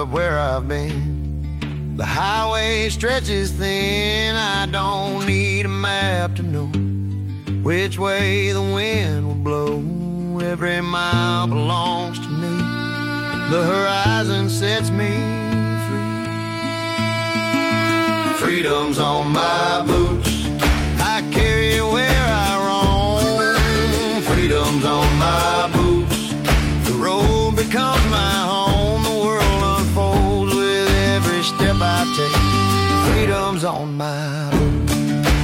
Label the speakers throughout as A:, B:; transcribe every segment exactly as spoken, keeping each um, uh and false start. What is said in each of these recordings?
A: of where I've been. The highway stretches thin, I don't need a map to know which way the wind will blow. Every mile belongs to me. The horizon sets me free. Freedom's on my boots, I carry it where I roam. Freedom's on my boots, the road becomes my home. The world unfolds with every step I take. Freedom's on my boots.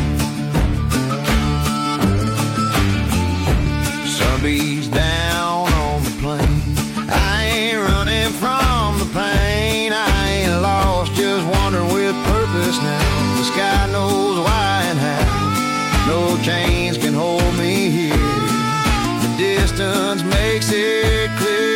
A: Sunbeams down on the plain, I ain't running from the pain. I ain't lost, just wandering with purpose now. The sky knows why and how. No chains can hold me here. The distance makes it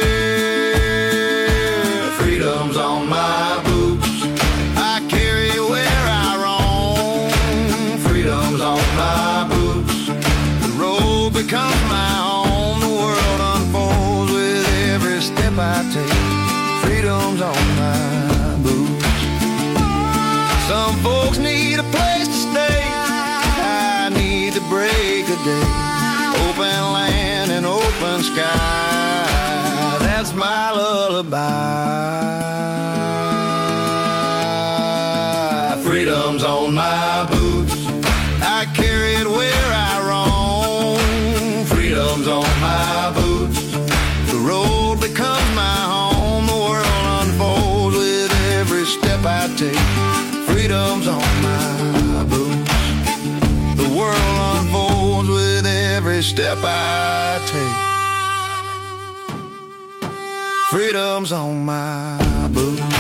A: clear. Freedom's on my boots, I carry it where I roam. Freedom's on my boots, the road becomes my home. The world unfolds with every step I take. Freedom's on my boots. Some folks need a place to stay, I need the break of day. Open land and open sky, that's my lullaby. Freedom's on my boots, I carry it where I roam. Freedom's on my boots, the road becomes my home. The world unfolds with every step I take. Freedom's on my boots, the world unfolds with every step I take. Freedom's on my boots.